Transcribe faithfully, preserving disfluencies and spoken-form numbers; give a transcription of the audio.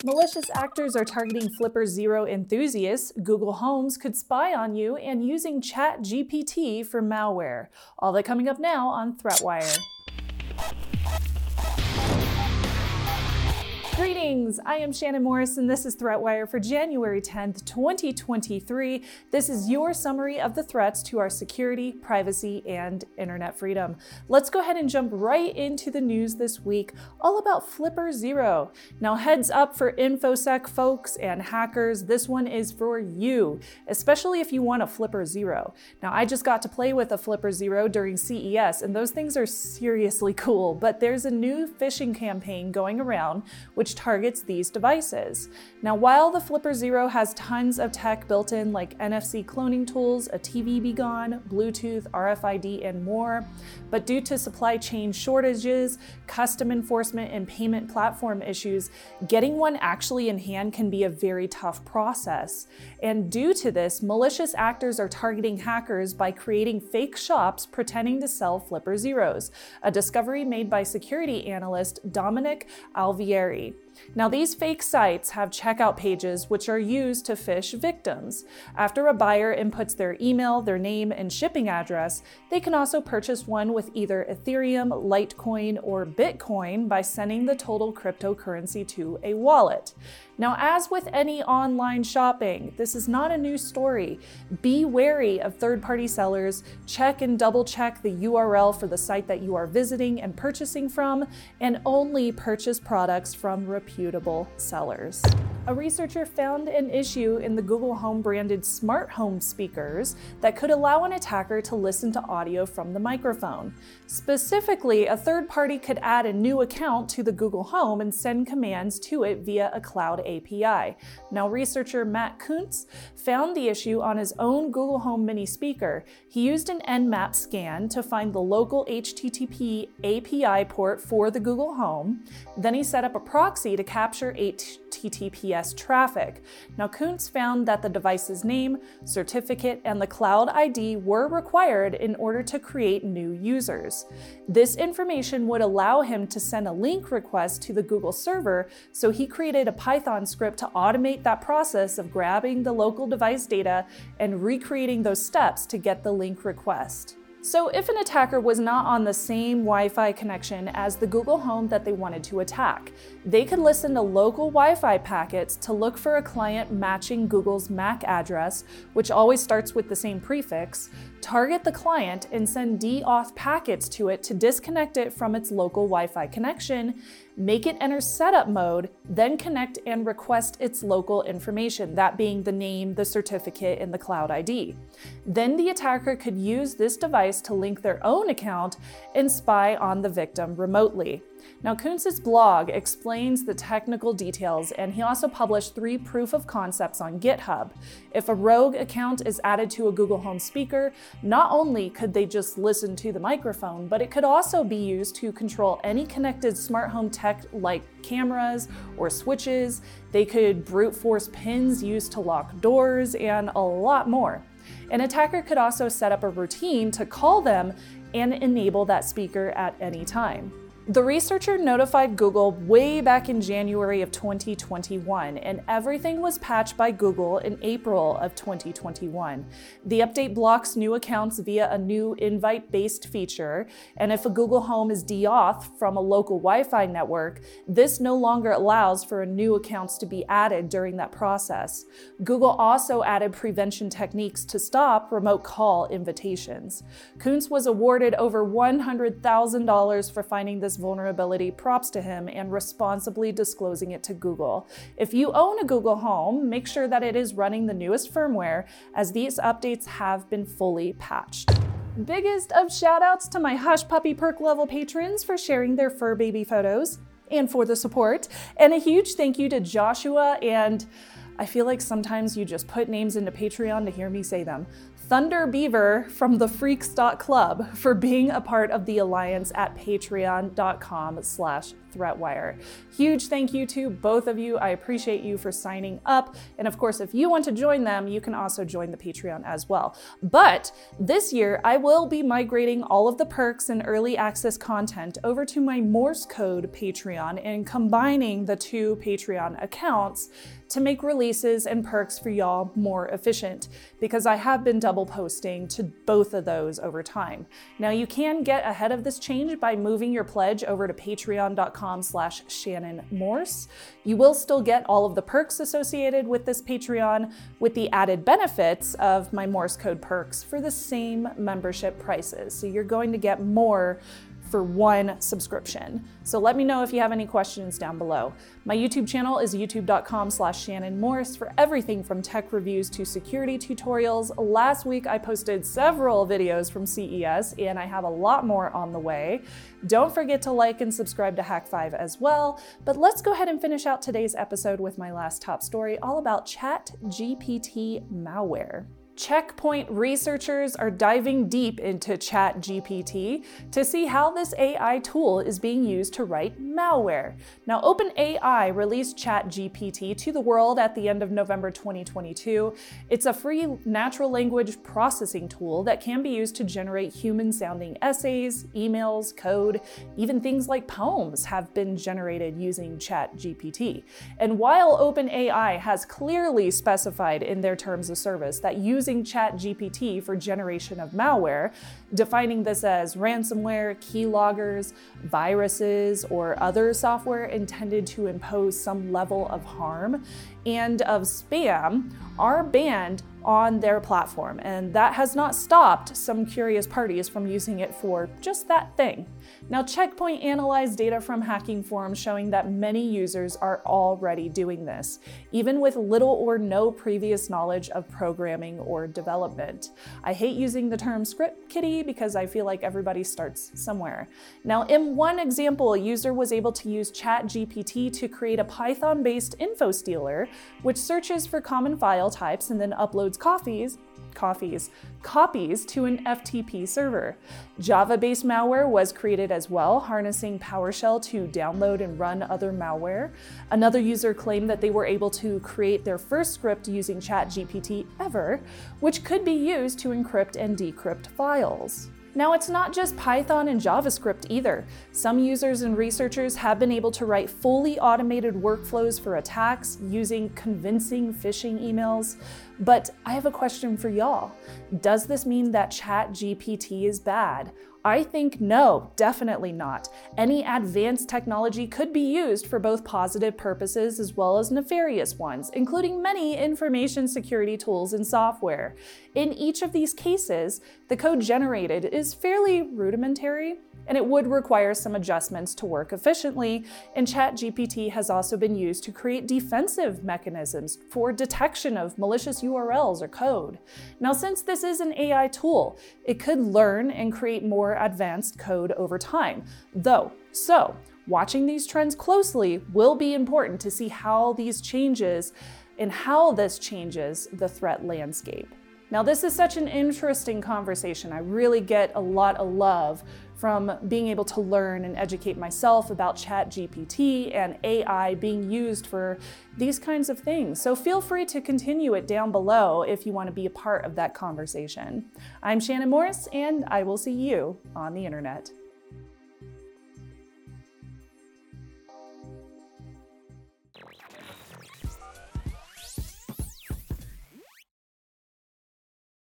Malicious actors are targeting Flipper Zero enthusiasts. Google Homes could spy on you and using ChatGPT for malware. All that coming up now on ThreatWire. Greetings, I am Shannon Morris and this is ThreatWire for January tenth, twenty twenty-three. This is your summary of the threats to our security, privacy, and internet freedom. Let's go ahead and jump right into the news this week, all about Flipper Zero. Now heads up for InfoSec folks and hackers, this one is for you, especially if you want a Flipper Zero. Now I just got to play with a Flipper Zero during C E S and those things are seriously cool, but there's a new phishing campaign going around which targets these devices. Now, while the Flipper Zero has tons of tech built in like N F C cloning tools, a T V beacon, Bluetooth, R F I D, and more, but due to supply chain shortages, custom enforcement, and payment platform issues, getting one actually in hand can be a very tough process. And due to this, malicious actors are targeting hackers by creating fake shops pretending to sell Flipper Zeros, a discovery made by security analyst Dominic Alvieri. Now, these fake sites have checkout pages which are used to phish victims. After a buyer inputs their email, their name, and shipping address, they can also purchase one with either Ethereum, Litecoin, or Bitcoin by sending the total cryptocurrency to a wallet. Now, as with any online shopping, this is not a new story. Be wary of third-party sellers, check and double-check the U R L for the site that you are visiting and purchasing from, and only purchase products from reputable sellers. A researcher found an issue in the Google Home branded smart home speakers that could allow an attacker to listen to audio from the microphone. Specifically, a third party could add a new account to the Google Home and send commands to it via a cloud A P I. Now, researcher Matt Kuntz found the issue on his own Google Home mini speaker. He used an Nmap scan to find the local H T T P A P I port for the Google Home. Then he set up a proxy to capture H T T P S traffic. Now, Kuntz found that the device's name, certificate, and the cloud I D were required in order to create new users. This information would allow him to send a link request to the Google server, so he created a Python script to automate that process of grabbing the local device data and recreating those steps to get the link request. So if an attacker was not on the same Wi-Fi connection as the Google Home that they wanted to attack, they could listen to local Wi-Fi packets to look for a client matching Google's M A C address, which always starts with the same prefix, target the client and send DAuth packets to it to disconnect it from its local Wi-Fi connection, make it enter setup mode, then connect and request its local information, that being the name, the certificate, and the cloud I D. Then the attacker could use this device to link their own account and spy on the victim remotely. Now, Kuntz's blog explains the technical details, and he also published three proof of concepts on GitHub. If a rogue account is added to a Google Home speaker, not only could they just listen to the microphone, but it could also be used to control any connected smart home tech like cameras or switches. They could brute force pins used to lock doors, and a lot more. An attacker could also set up a routine to call them and enable that speaker at any time. The researcher notified Google way back in January of twenty twenty-one, and everything was patched by Google in April of twenty twenty-one. The update blocks new accounts via a new invite-based feature, and if a Google Home is DAuth from a local Wi-Fi network, this no longer allows for new accounts to be added during that process. Google also added prevention techniques to stop remote call invitations. Kuntz was awarded over one hundred thousand dollars for finding this vulnerability, props to him, and responsibly disclosing it to Google. If you own a Google Home, make sure that it is running the newest firmware, as these updates have been fully patched. Biggest of shout outs to my Hush Puppy Perk level patrons for sharing their fur baby photos and for the support, and a huge thank you to Joshua and I feel like sometimes you just put names into Patreon to hear me say them. Thunder Beaver from the Freaks dot club for being a part of the alliance at patreon dot com slash ThreatWire. Huge thank you to both of you. I appreciate you for signing up. And of course, if you want to join them, you can also join the Patreon as well. But this year, I will be migrating all of the perks and early access content over to my Morse code Patreon and combining the two Patreon accounts to make releases and perks for y'all more efficient, because I have been double posting to both of those over time. Now you can get ahead of this change by moving your pledge over to patreon.com slash Shannon Morse. You will still get all of the perks associated with this Patreon with the added benefits of my Morse code perks for the same membership prices. So you're going to get more for one subscription. So let me know if you have any questions down below. My YouTube channel is youtube.com slash Shannon Morse for everything from tech reviews to security tutorials. Last week I posted several videos from C E S and I have a lot more on the way. Don't forget to like and subscribe to Hack five as well. But let's go ahead and finish out today's episode with my last top story all about ChatGPT malware. Check Point researchers are diving deep into ChatGPT to see how this A I tool is being used to write malware. Now, OpenAI released ChatGPT to the world at the end of November twenty twenty-two. It's a free natural language processing tool that can be used to generate human-sounding essays, emails, code, even things like poems have been generated using ChatGPT. And while OpenAI has clearly specified in their terms of service that using Using ChatGPT for generation of malware, defining this as ransomware, keyloggers, viruses, or other software intended to impose some level of harm and of spam, are banned on their platform. And that has not stopped some curious parties from using it for just that thing. Now, Check Point analyzed data from hacking forums showing that many users are already doing this, even with little or no previous knowledge of programming or development. I hate using the term script kiddie because I feel like everybody starts somewhere. Now, in one example, a user was able to use ChatGPT to create a Python-based info stealer, which searches for common file types and then uploads copies, copies, copies to an F T P server. Java-based malware was created as well, harnessing PowerShell to download and run other malware. Another user claimed that they were able to create their first script using ChatGPT ever, which could be used to encrypt and decrypt files. Now, it's not just Python and JavaScript either. Some users and researchers have been able to write fully automated workflows for attacks using convincing phishing emails. But I have a question for y'all. Does this mean that ChatGPT is bad? I think no, definitely not. Any advanced technology could be used for both positive purposes as well as nefarious ones, including many information security tools and software. In each of these cases, the code generated is fairly rudimentary, and it would require some adjustments to work efficiently, and ChatGPT has also been used to create defensive mechanisms for detection of malicious U R Ls or code. Now, since this is an A I tool, it could learn and create more advanced code over time, though. So, watching these trends closely will be important to see how these changes and how this changes the threat landscape. Now, this is such an interesting conversation. I really get a lot of love from being able to learn and educate myself about ChatGPT and A I being used for these kinds of things. So feel free to continue it down below if you want to be a part of that conversation. I'm Shannon Morse, and I will see you on the internet.